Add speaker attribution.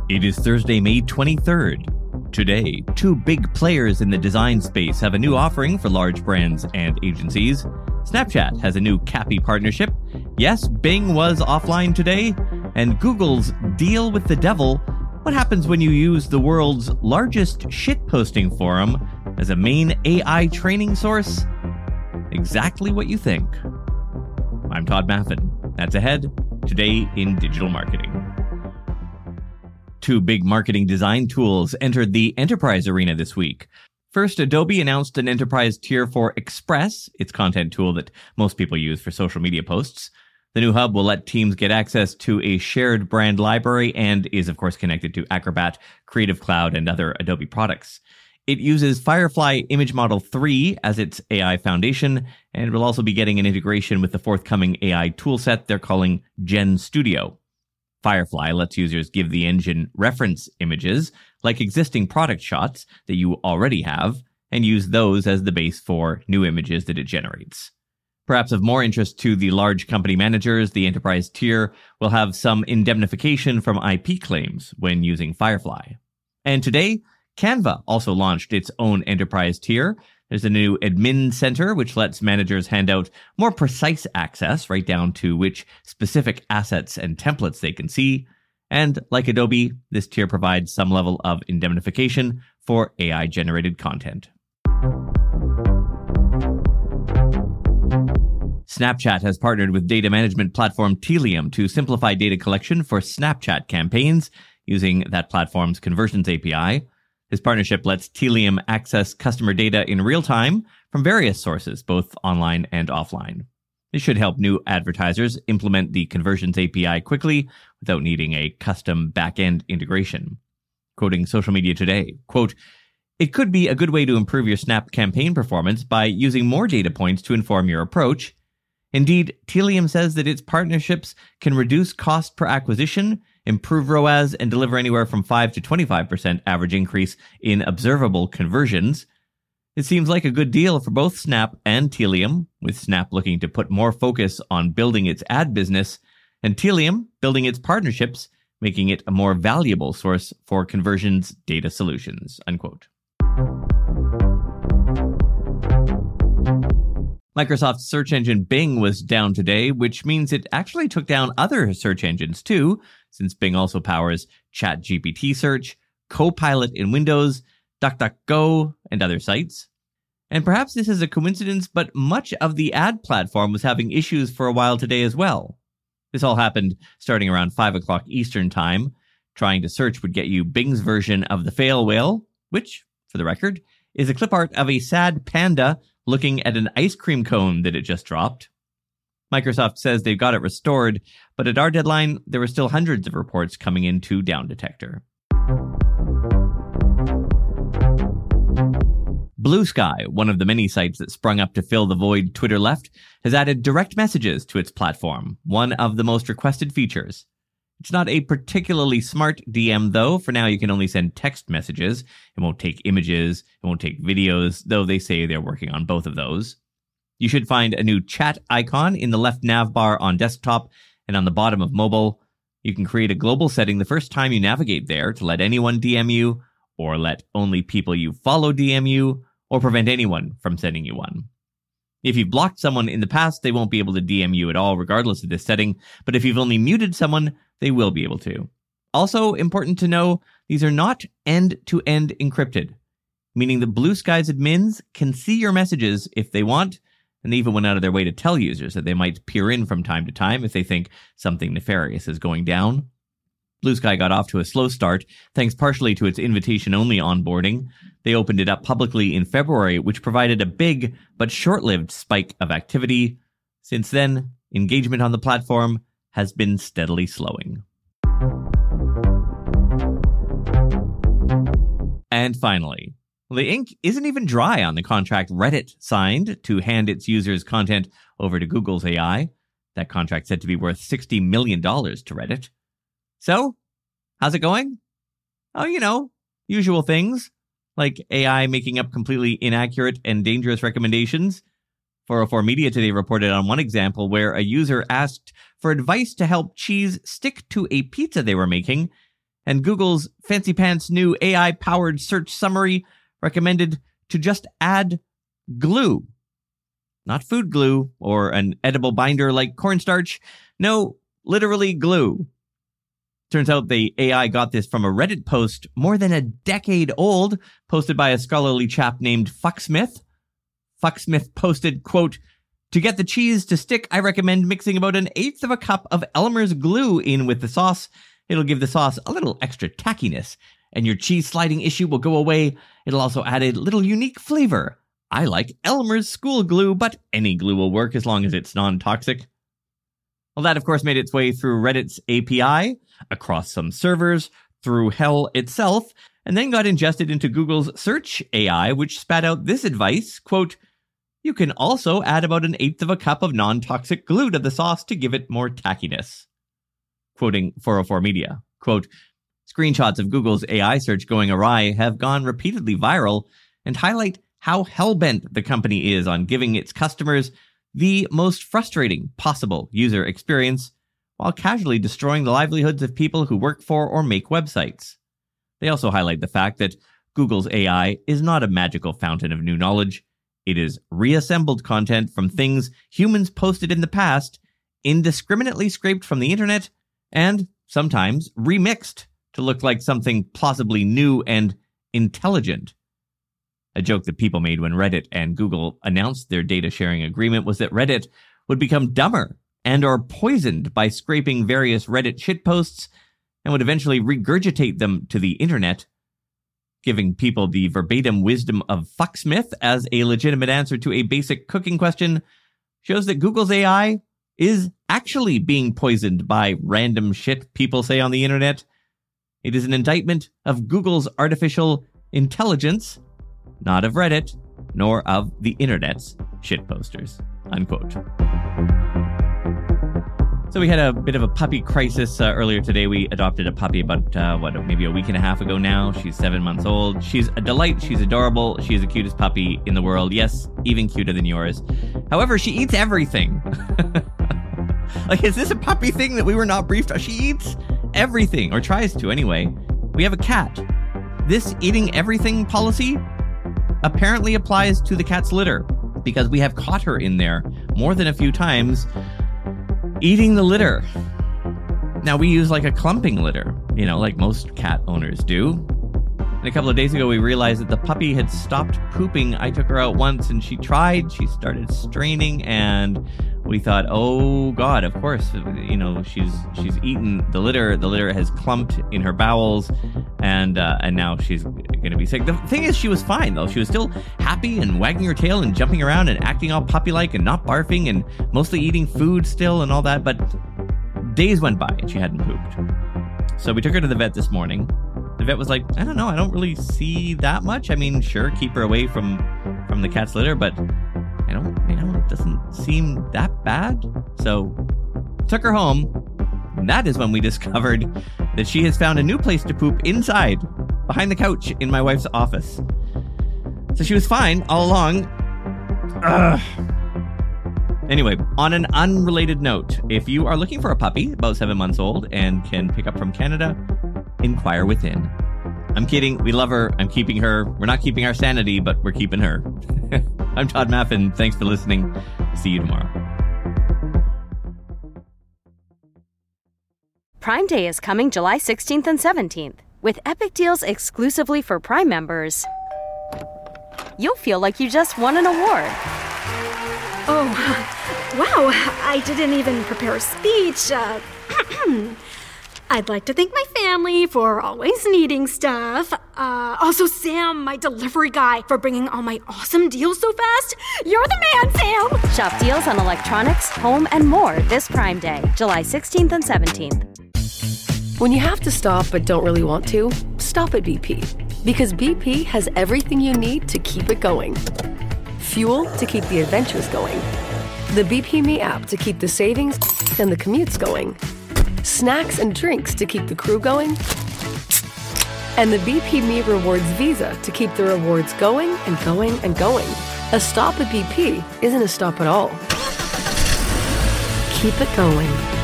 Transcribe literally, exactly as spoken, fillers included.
Speaker 1: It is Thursday, May twenty-third. Today, two big players in the design space have a new offering for large brands and agencies. Snapchat has a new CAPI partnership. Yes, Bing was offline today. And Google's deal with the devil. What happens when you use the world's largest shitposting forum as a main A I training source? Exactly what you think. I'm Todd Maffin. That's ahead today in digital marketing. Two big marketing design tools entered the enterprise arena this week. First, Adobe announced an enterprise tier for Express, its content tool that most people use for social media posts. The new hub will let teams get access to a shared brand library and is, of course, connected to Acrobat, Creative Cloud, and other Adobe products. It uses Firefly Image Model three as its A I foundation, and will also be getting an integration with the forthcoming A I toolset they're calling Gen Studio. Firefly lets users give the engine reference images, like existing product shots that you already have, and use those as the base for new images that it generates. Perhaps of more interest to the large company managers, the enterprise tier will have some indemnification from I P claims when using Firefly. And today, Canva also launched its own enterprise tier. There's a new admin center, which lets managers hand out more precise access, right down to which specific assets and templates they can see. And like Adobe, this tier provides some level of indemnification for A I-generated content. Snapchat has partnered with data management platform Tealium to simplify data collection for Snapchat campaigns using that platform's Conversions A P I. This partnership lets Tealium access customer data in real time from various sources, both online and offline. This should help new advertisers implement the Conversions A P I quickly without needing a custom back-end integration. Quoting Social Media Today, quote, "It could be a good way to improve your Snap campaign performance by using more data points to inform your approach. Indeed, Tealium says that its partnerships can reduce cost per acquisition, improve R O A S, and deliver anywhere from five to twenty-five percent average increase in observable conversions. It seems like a good deal for both Snap and Tealium, with Snap looking to put more focus on building its ad business, and Tealium building its partnerships, making it a more valuable source for conversions data solutions," unquote. Microsoft's search engine Bing was down today, which means it actually took down other search engines too, since Bing also powers ChatGPT search, Copilot in Windows, DuckDuckGo, and other sites. And perhaps this is a coincidence, but much of the ad platform was having issues for a while today as well. This all happened starting around five o'clock Eastern Time. Trying to search would get you Bing's version of the fail whale, which, for the record, is a clip art of a sad panda looking at an ice cream cone that it just dropped. Microsoft says they've got it restored, but at our deadline, there were still hundreds of reports coming into Down Detector. Blue Sky, one of the many sites that sprung up to fill the void Twitter left, has added direct messages to its platform, one of the most requested features. It's not a particularly smart D M, though. For now, you can only send text messages. It won't take images. It won't take videos, though they say they're working on both of those. You should find a new chat icon in the left nav bar on desktop and on the bottom of mobile. You can create a global setting the first time you navigate there to let anyone D M you, or let only people you follow D M you, or prevent anyone from sending you one. If you've blocked someone in the past, they won't be able to D M you at all, regardless of this setting. But if you've only muted someone, they will be able to. Also, important to know, these are not end-to-end encrypted, meaning that Blue Sky's admins can see your messages if they want, and they even went out of their way to tell users that they might peer in from time to time if they think something nefarious is going down. Blue Sky got off to a slow start, thanks partially to its invitation-only onboarding. They opened it up publicly in February, which provided a big but short-lived spike of activity. Since then, engagement on the platform has been steadily slowing. And finally, the ink isn't even dry on the contract Reddit signed to hand its users' content over to Google's A I. That contract said to be worth sixty million dollars to Reddit. So, how's it going? Oh, you know, usual things, like A I making up completely inaccurate and dangerous recommendations. four oh four Media today reported on one example where a user asked for advice to help cheese stick to a pizza they were making, And Google's fancy pants new A I-powered search summary recommended to just add glue. Not food glue or an edible binder like cornstarch. No, literally glue. Turns out the A I got this from a Reddit post more than a decade old, posted by a scholarly chap named Fucksmith. Fucksmith posted, quote, "To get the cheese to stick, I recommend mixing about an eighth of a cup of Elmer's glue in with the sauce. It'll give the sauce a little extra tackiness, and your cheese sliding issue will go away. It'll also add a little unique flavor. I like Elmer's school glue, but any glue will work as long as it's non-toxic." Well, that, of course, made its way through Reddit's A P I, across some servers, through Hell itself, and then got ingested into Google's search A I, which spat out this advice, quote, "You can also add about an eighth of a cup of non-toxic glue to the sauce to give it more tackiness." Quoting four oh four Media, quote, "Screenshots of Google's A I search going awry have gone repeatedly viral and highlight how hellbent the company is on giving its customers the most frustrating possible user experience while casually destroying the livelihoods of people who work for or make websites." They also highlight the fact that Google's A I is not a magical fountain of new knowledge. It is reassembled content from things humans posted in the past, indiscriminately scraped from the internet, and sometimes remixed to look like something plausibly new and intelligent. A joke that people made when Reddit and Google announced their data sharing agreement was that Reddit would become dumber and or poisoned by scraping various Reddit shitposts and would eventually regurgitate them to the internet. Giving people the verbatim wisdom of Fucksmith as a legitimate answer to a basic cooking question shows that Google's A I is actually being poisoned by random shit people say on the internet. It is an indictment of Google's artificial intelligence, not of Reddit, nor of the internet's shitposters, unquote. So we had a bit of a puppy crisis uh, earlier today. We adopted a puppy about, uh, what, maybe a week and a half ago now. She's seven months old. She's a delight. She's adorable. She's the cutest puppy in the world. Yes, even cuter than yours. However, she eats everything. Like, is this a puppy thing that we were not briefed on? She eats everything, or tries to anyway. We have a cat. This eating everything policy apparently applies to the cat's litter, because we have caught her in there more than a few times eating the litter. Now, we use like a clumping litter, you know, like most cat owners do. And a couple of days ago, we realized that the puppy had stopped pooping. I took her out once and she tried. She started straining, and we thought, oh God, of course, you know, she's she's eaten the litter. The litter has clumped in her bowels, and uh, and now she's going to be sick. The thing is, she was fine, though. She was still happy and wagging her tail and jumping around and acting all puppy-like and not barfing and mostly eating food still and all that. But days went by and she hadn't pooped. So we took her to the vet this morning. The vet was like, I don't know, I don't really see that much. I mean, sure, keep her away from, from the cat's litter, but I don't, you know, it doesn't seem that bad. So took her home, and that is when we discovered that she has found a new place to poop inside, behind the couch in my wife's office. So she was fine all along. Ugh. Anyway, on an unrelated note, if you are looking for a puppy about seven months old and can pick up from Canada, inquire within. I'm kidding. We love her. I'm keeping her. We're not keeping our sanity, but we're keeping her. I'm Todd Maffin. Thanks for listening. See you tomorrow.
Speaker 2: Prime Day is coming July sixteenth and seventeenth. With epic deals exclusively for Prime members, you'll feel like you just won an award.
Speaker 3: Oh, wow. I didn't even prepare a speech. Uh, I'd like to thank my family for always needing stuff. Uh, also, Sam, my delivery guy, for bringing all my awesome deals so fast. You're the man, Sam!
Speaker 2: Shop deals on electronics, home, and more this Prime Day, July sixteenth and seventeenth.
Speaker 4: When you have to stop but don't really want to, stop at B P. Because B P has everything you need to keep it going. Fuel to keep the adventures going. The B P Me app to keep the savings and the commutes going. Snacks and drinks to keep the crew going. And the B P Me Rewards Visa to keep the rewards going and going and going. A stop at B P isn't a stop at all. Keep it going.